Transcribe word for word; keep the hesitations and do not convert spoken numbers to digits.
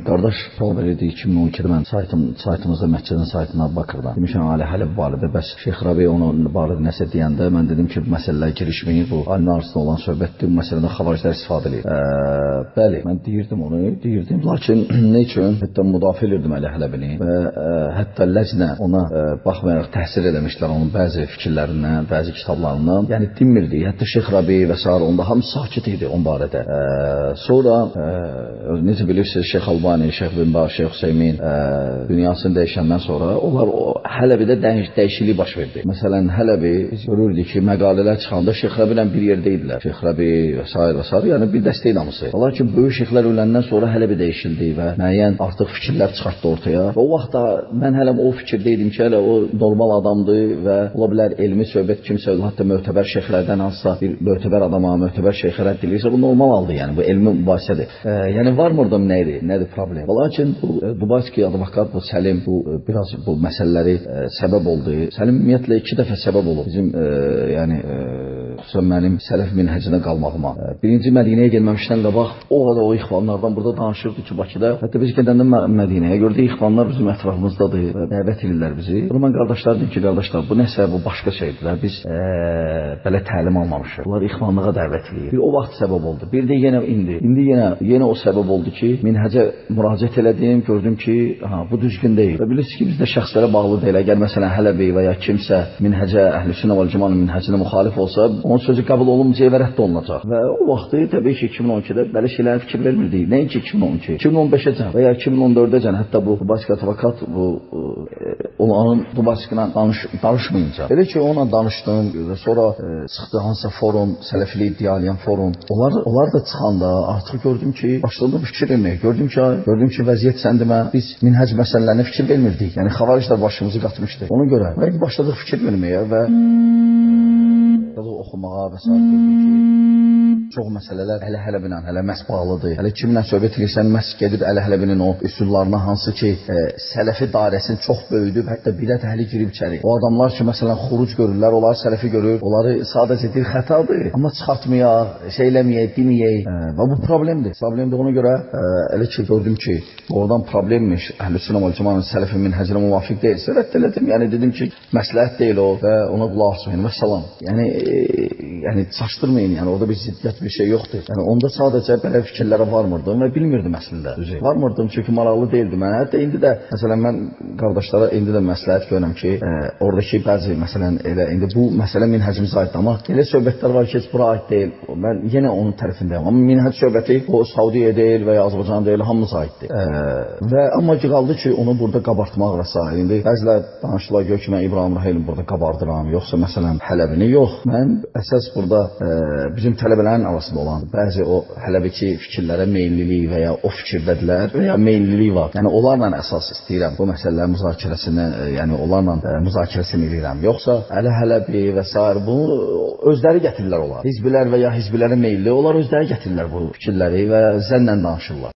qardaş sual verirdi iki min on ikidə mən saytım, saytımızda məscidin saytına baxırdım. Demişəm Ali Hələb barədə, bəs Şeyx Rabi onun barədə nəsə deyəndə mən dedim ki, bu məsələlər girişməyir, bu alimlər arasında olan söhbətdir, bu məsələdən xavariclər istifadə edir. Ə, bəli, mən deyirdim onu, deyirdim, lakin nə üçün? Hətta müdafiə edirdim Ali Hələbini və ə, hətta ləcnə ona ə, baxmayaraq təhsir eləmişlər onun bəzi fikirlərindən, bəzi kitablarından. Yəni dinmirdi, hətta Şeyx Rabi və s. onda hamı sakit idi onun barədə. Ə, sonra ə, necə bilirsiniz, Şeyx Albani, Şeyx Bin Baz, Şeyx Hüseymin ə, dünyasını dəyişəndən sonra onlar o Hələbidə dəyiş, dəyişiklik baş verdi. Məsələn, Hələbi biz görürdük ki, məqalələr çıxanda Şeyx Rabi ilə bir yerdə idilər. Şeyx Rabi və s. və s. yəni bir dəstək namısı. Lakin böyük şeyxlər öləndən sonra Hələbi dəyişildi və müəyyən artıq fikirlər çıxartdı ortaya. Və o vaxtda mən hələm o fikirdə idim ki, hələ o normal adamdır və ola bilər elmi söhbət kimsə, hətta mötəbər şeyxlərdən hansısa bir mötəbər adama, mötəbər şeyxə rədd edirsə, bu normal haldır, yəni bu elmi mübahisədir. E, yəni varmırdım nə idi, nədir problem. Lakin bu Dubayski advokat, bu Səlim bu biraz bu məsələləri e, səbəb oldu. Səlim ümumiyyətlə iki dəfə səbəb olub bizim e, yəni e, xüsusən mənim sələf minhəcinə qalmağıma. E, birinci Mədinəyə gəlməmişdən qabaq o qədər o ixvanlardan burada danışırdı ki, Bakıda. Hətta biz gedəndə Mədinəyə gördük, ixvanlar bizim ətrafımızdadır və dəvət edirlər bizi. Sonra mən qardaşlar dedim ki, qardaşlar bu nəsə, bu başqa şeydir. Biz e, belə təlim almamışıq. Bunlar ixvanlığa dəvət edir. Bir o vaxt səbəb oldu. Bir də yenə indi. İndi yenə yenə o səbəb oldu ki, minhəcə müraciət elədim, gördüm ki, ha, bu düzgün deyil. Və bilirsiniz ki, bizdə şəxslərə bağlı deyil. Əgər məsələn Hələbi və ya kimsə minhəcə, Əhlüsünnə vəl Cəmaətin minhəcinə müxalif olsa, onun sözü qəbul olunmayacaq və rədd olunacaq. Və o vaxtı təbii ki, iki min on ikidə belə şeylərə fikir vermirdik. Nəinki iki min on iki, iki min on beşəcən və ya iki min on dördəcən, hətta bu Dubayski advokat bu e, onun Dubayski ilə danış, danışmayınca. Elə ki, onunla danışdım və sonra e, çıxdı hansısa forum, sələfiliyi iddia edən forum. Onlar, onlar da çıxanda artıq gördüm ki, başladım fikir verməyə. Gördüm ki, gördüm ki, vəziyyət sən demə, biz minhəc məsələlərinə fikir vermirdik. Yəni xavariclər başımızı qatmışdı. Ona görə və başladıq fikir verməyə və oxumağa və s. gördük ki, çox məsələlər Əli Hələbinə hələ məhz bağlıdır. Hələ kimlə söhbət edirsən, məhz gedir Əli Hələbinin o üsullarına, hansı ki, e, sələfi dairəsini çox böyüdüb, hətta bidət əhli girib içəri. O adamlar ki, məsələn, xuruc görürlər, onlar sələfi görür, onları sadəcə deyir xətadır, amma çıxartmayaq, şey eləməyək, deməyək. E, və bu problemdir. Problemdir, ona görə e, elə ki, gördüm ki, oradan problemmiş, Əhlüsünnə vəl Cəmaətin sələfi minhəcinə müvafiq deyilsə, rədd elədim. Yəni dedim ki, məsləhət deyil o və ona qulaq asmayın və salam. Yəni, e, yəni çaşdırmayın, yəni orada bir ziddiyyət bir şey yoxdur. Yəni onda sadəcə belə fikirlərə varmırdım və bilmirdim əslində. Varmırdım çünki maraqlı deyildi mənə. Hətta indi də məsələn mən qardaşlara indi də məsləhət görürəm ki, e, oradakı bəzi məsələn elə indi bu məsələ minhəcimizə aiddir, amma elə söhbətlər var ki, heç bura aid deyil. Mən yenə onun tərəfindəyəm. Amma minhəc söhbəti o Saudiyə deyil və ya Azərbaycana deyil, hamımıza aiddir. E, və amma qaldı ki, onu burada qabartmaq və s. İndi bəzilər danışdılar gör ki, mən İbrahim Rahilin burada qabardıram, yoxsa məsələn Hələbini yox. Mən əsas burada e, bizim tələbələrin arasında olan bəzi o Hələbiki fikirlərə meyillilik və ya o fikirdədilər və ya meyillilik var. Yəni onlarla əsas istəyirəm bu məsələlərin müzakirəsini, e, yəni onlarla e, müzakirəsini edirəm. Yoxsa Əli Hələbi və s. bunu özləri gətirirlər onlar. Hizbilər və ya hizbilərə meyilli, onlar özləri gətirirlər bu fikirləri və zənnlə danışırlar.